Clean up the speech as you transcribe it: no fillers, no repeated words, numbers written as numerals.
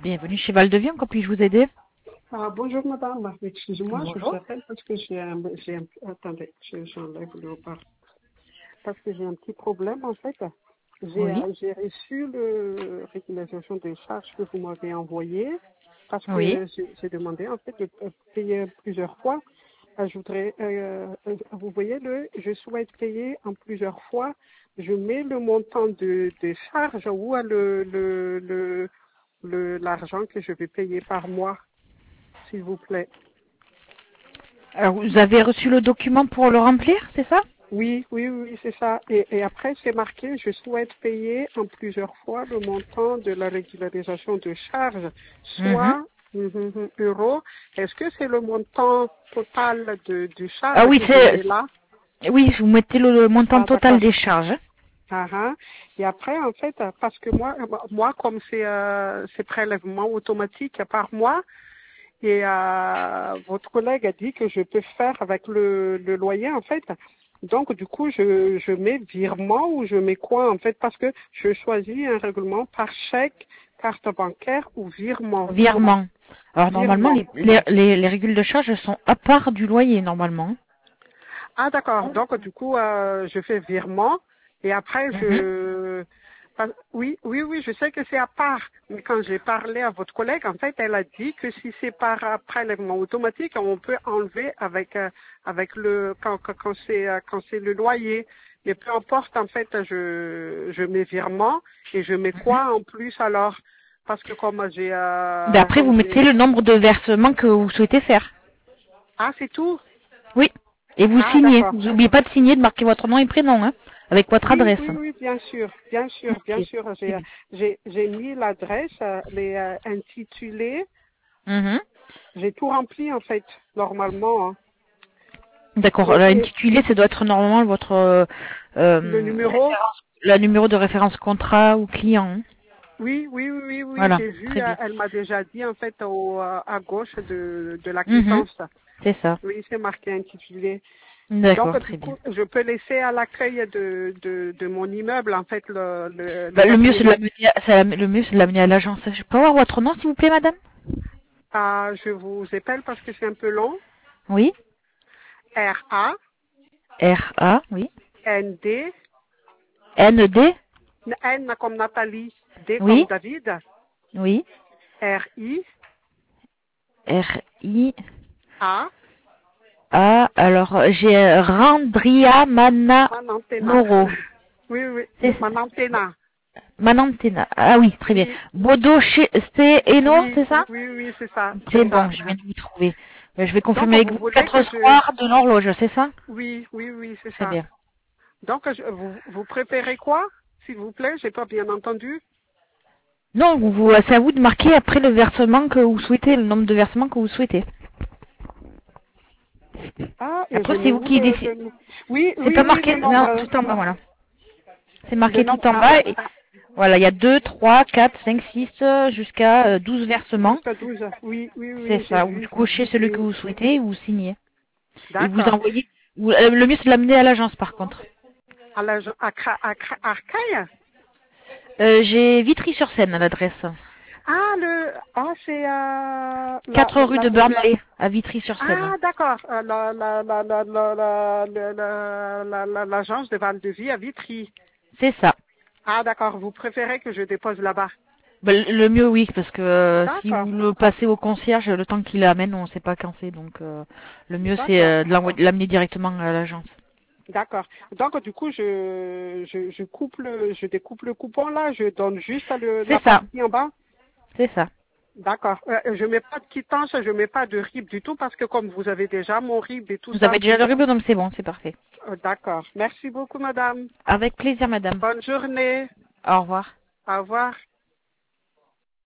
Bienvenue chez Val-de-Vie, comment puis-je vous aider? Bonjour madame, excusez-moi, je vous Bonjour. appelle parce que attendez, j'enlève le haut-parleur. Parce que j'ai un petit problème en fait. Oui. J'ai reçu le régularisation des charges que vous m'avez envoyé parce Oui. que j'ai demandé en fait de payer plusieurs fois. Je voudrais, vous voyez je souhaite payer en plusieurs fois. Je mets le montant des charges ou l'argent que je vais payer par mois, s'il vous plaît. Alors, vous avez reçu le document pour le remplir, c'est ça? Oui, c'est ça. Et après, c'est marqué, je souhaite payer en plusieurs fois le montant de la régularisation de charges, Mhm. soit euros. Est-ce que c'est le montant total du Ah charge oui, que je mets là? oui, vous mettez le montant Ah, total d'accord. des charges. Ah, ah. Et après, en fait, parce que moi, comme c'est prélèvement automatique par mois, et votre collègue a dit que je peux faire avec le loyer, en fait. Donc, du coup, je mets virement ou je mets quoi, en fait, parce que je choisis un règlement par chèque, carte bancaire ou virement. Virement. Alors, normalement, Virement. les régules de charges sont à part du loyer, normalement. Ah, d'accord. Donc, du coup, je fais virement et après, Mhm. Oui, je sais que c'est à part. Mais quand j'ai parlé à votre collègue, en fait, elle a dit que si c'est par prélèvement automatique, on peut enlever avec quand c'est le loyer. Mais peu importe, en fait, je mets virement et je mets quoi en plus alors? Parce que Ben après, vous mettez le nombre de versements que vous souhaitez faire. Ah, c'est tout? Oui. Et vous Ah, signez. d'accord. Vous n'oubliez pas de signer, de marquer votre nom et prénom, hein, avec votre adresse. Oui, bien sûr, bien sûr, bien Ok. sûr. Très bien. J'ai mis l'adresse, les intitulés, Mhm. j'ai tout rempli en fait, normalement. Hein. D'accord. Et L'intitulé, ça doit être normalement votre le numéro, la numéro de référence contrat ou client, hein. oui, Voilà. j'ai vu, Très bien. elle m'a déjà dit en fait à gauche de la Mhm. quittance. C'est ça. Oui, c'est marqué intitulé. Donc D'accord. du Très bien. coup, je peux laisser à l'accueil de mon immeuble en fait le Bah, le mieux, c'est de papier. l'amener le mieux, c'est de l'amener à l'agence. Je peux avoir votre nom, s'il vous plaît, madame? Je vous appelle parce que c'est un peu long. Oui. R-A-N-D R-A, oui. N-D, N comme Nathalie, D comme oui. David, Oui. R-I-A, R-I. Ah, alors, j'ai Randria Manantena. Manamoro. Oui, C'est Manantena. Manantena. Ah oui, très bien. Oui, Bodo Eno, c'est ça? oui, c'est ça, C'est c'est bon, ça. je viens de vous trouver. Je vais Donc, confirmer avec vous vous voulez 4 que je... soirs de l'horloge, c'est ça? Oui, c'est Très ça. bien. Donc, vous préférez quoi, s'il vous plaît? J'ai pas bien entendu. Non, c'est à vous de marquer après le versement que vous souhaitez, le nombre de versements que vous souhaitez. Ah, et je Après, mets c'est vous où qui décidez. C'est pas le marqué, non, nombre. tout en bas, voilà. C'est Le marqué tout nombre, en bas. Et voilà, il y a 2, 3, 4, 5, 6, jusqu'à 12 versements. jusqu'à 12. C'est J'ai ça. Vous vu. cochez celui que Oui, vous souhaitez et vous signez. Et vous d'accord. envoyez. Le mieux, c'est de l'amener à l'agence, par contre. Arcaille? J'ai Vitry-sur-Seine à l'adresse. C'est 4 rue de Burnley, à Vitry-sur-Seine. d'accord. L'agence de Val-de-Vie à Vitry. C'est ça. Ah, d'accord. Vous préférez que je dépose là-bas? Ben, le mieux, oui, parce que si D'accord, vous le passez au concierge, le temps qu'il l'amène, on ne sait pas quand c'est. Donc, le mieux, c'est d'accord, de l'amener directement à l'agence. d'accord. Donc, du coup, je découpe le coupon là. Je donne juste la C'est ça. partie en bas. C'est ça. D'accord. Je mets pas de quittance, je mets pas de RIB du tout parce que comme vous avez déjà mon RIB et tout Vous ça. avez déjà le ruban, donc c'est bon, c'est parfait. D'accord. Merci beaucoup, madame. Avec plaisir, madame. Bonne journée. Au revoir. Au revoir.